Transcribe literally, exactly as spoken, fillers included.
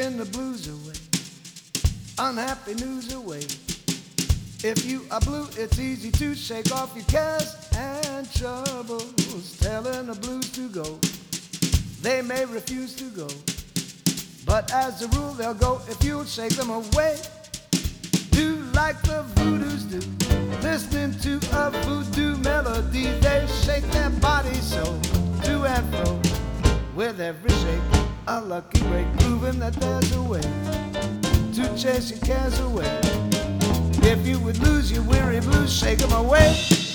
shaking the blues away, unhappy news away. If you are blue, it's easy to shake off your cares and troubles. Telling the blues to go, they may refuse to go, but as a rule they'll go if you'll shake them away. Do like the voodoos do, listening to a voodoo melody. They shake their bodies so, to and fro, with every shake a lucky break, proving that there's a way to chase your cares away. If you would lose your weary blues, shake them away.